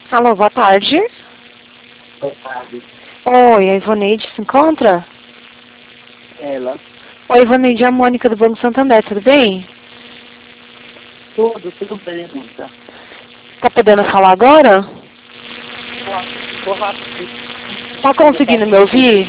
Alô, boa tarde. Boa tarde. Oi, a Ivoneide se encontra? Ela. Oi, Ivoneide, é a Mônica do Banco Santander, tudo bem? Tudo bem, moça. Tá podendo falar agora? Ficou rápido. Tá conseguindo me ouvir?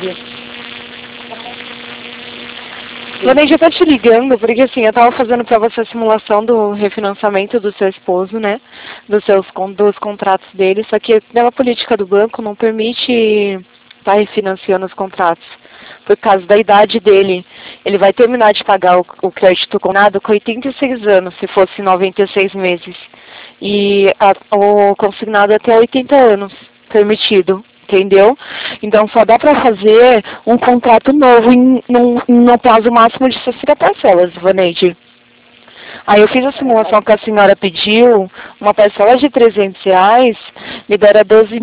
Ivoneide, eu tô te ligando porque assim, eu tava fazendo pra você a simulação do refinanciamento do seu esposo, né? Dos contratos dele, só que pela política do banco não permite tá refinanciando os contratos. Por causa da idade dele. Ele vai terminar de pagar o crédito consignado com 86 anos, se fosse 96 meses. E o consignado é até 80 anos, permitido, entendeu? Então só dá para fazer um contrato novo no prazo máximo de 60 parcelas, Vaneide. Aí eu fiz a simulação que a senhora pediu, uma parcela de R$ 300, me dera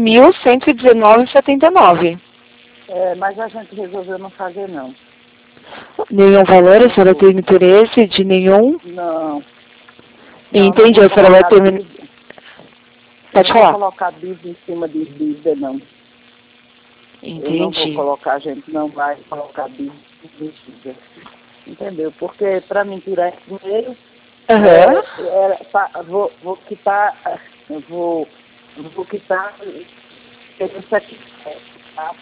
12.119,79. Mas a gente resolveu não fazer, não. Nenhum valor, a senhora tem interesse de nenhum? Não. Entendi, a senhora vai terminar. Pode Eu não vou falar. colocar dívida em cima de dívida, não. Eu não vou Entendi. colocar, a gente não vai colocar dívida em dívida. Entendeu? Porque para mim tirar esse dinheiro, Aham. vou quitar, vou quitar isso aqui. Tá?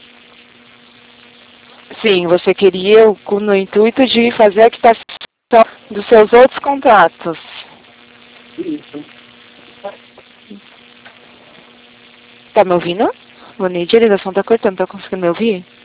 Sim, você queria no intuito de fazer a quitação dos seus outros contratos. Isso. Tá me ouvindo? Bonita, a ligação tá cortando, tá conseguindo me ouvir?